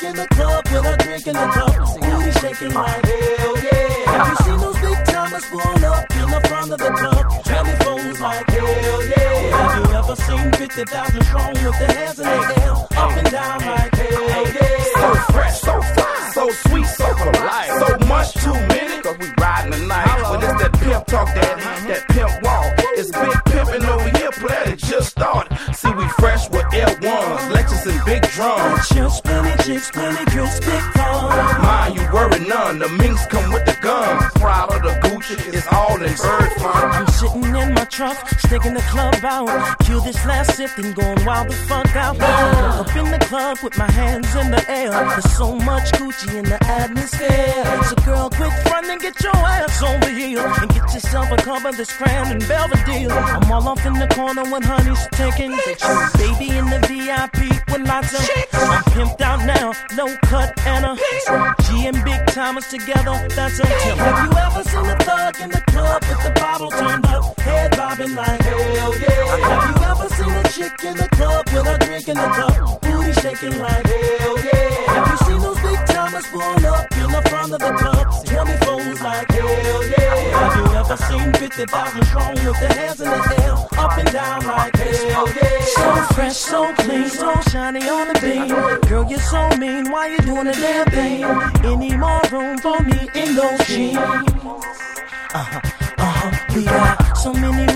in the club with a drink in the cup. Booty shaking like hell yeah. Have you seen those big timers pull up in the front of the club? 24's like hell yeah. Have you ever seen 50,000 strong with their hands in the air, up and down like hell yeah? So fresh, so fly, so sweet, so polite, so much too many, cause we riding the night. Well, it's that pimp talk, that pimp walk. It's big pimpin' over here, but it just started. See, we fresh with L1s, Lexus and big drums. Chips, plenty chicks, plenty girls, big fun. Mind you worry none, the minks come with the guns. Proud of the Gucci, it's all in bird fun. I'm sitting in my trunk, sticking the club out. Cue this last sip and going wild the fuck out. Up in the club with my hands in the air. There's so much Gucci in the atmosphere. So girl, quit frontin' and get your ass over here and get yourself a cup of this Crown and Belvedere. I'm all off in the corner when honey's taking pictures. Baby in the VIP with lots of chicks. I'm pimped out now, no cut and a G and big timers together, that's a tip. Have you ever seen a thug in the club with the bottle turned up, head bobbing like hell yeah? Have you ever seen a chick in the club with a drink in the cup, booty shaking like hell yeah? Have you seen those big timers pull up in the front of the club, 24's like hell yeah? Have you ever seen 50,000 strong with their hands in the air, up and down like hell yeah? So fresh, so clean, so shiny on the beam. Girl, you're so mean, why you doing a damn thing? Any more room for me in those jeans? We got so many